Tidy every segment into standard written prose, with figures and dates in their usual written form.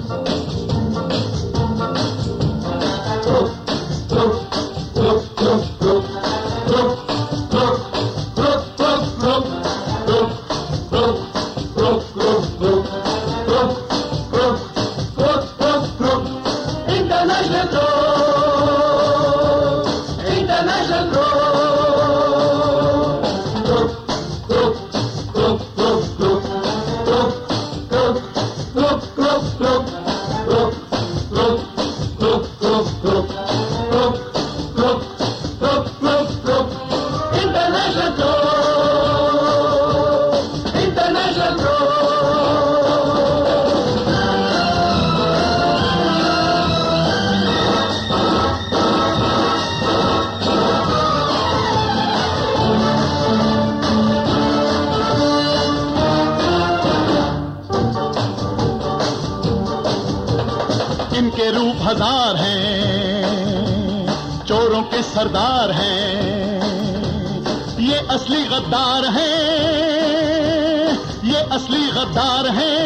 इनके रूप हजार हैं, चोरों के सरदार हैं, ये असली गद्दार हैं, ये असली गद्दार हैं।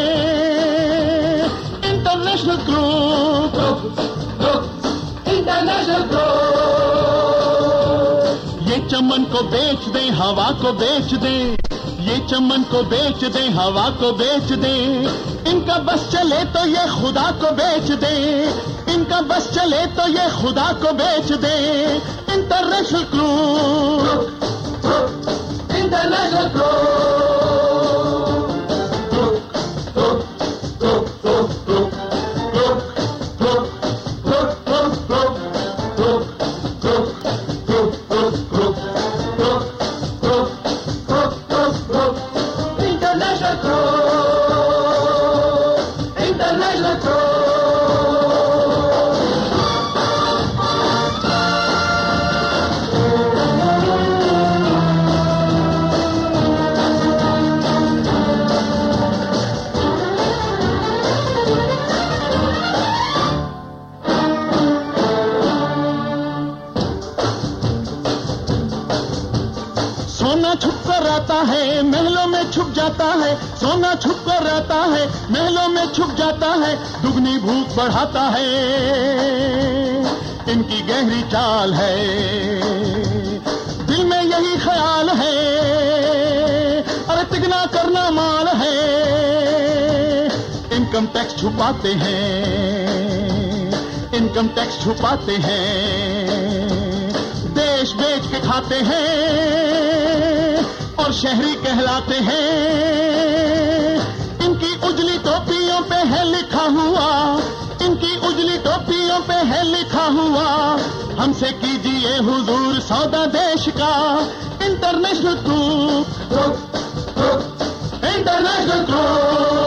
International group, international group. ये चमन को बेच दें, हवा को बेच दें, ये चमन को बेच दें, हवा को बेच दें। इनका बस चले तो ये खुदा को बेच दे, इनका बस चले तो ये खुदा को बेच दे। International group, international group. सोना छुप कर आता है, महलों में छुप जाता है, सोना छुप कर आता है, महलों में छुप जाता है, दुगनी भूख बढ़ाता है। इनकी गहरी चाल है, दिल में यही ख्याल है, अरे तिगना करना माल है। इनकम टैक्स छुपाते हैं, इनकम टैक्स छुपाते हैं, देश बेच के खाते हैं और शहरी कहलाते हैं। इनकी उजली टोपियों पे है लिखा हुआ, इनकी उजली टोपियों पे है लिखा हुआ, हमसे कीजिए हुजूर सौदा देश का। International group, international group.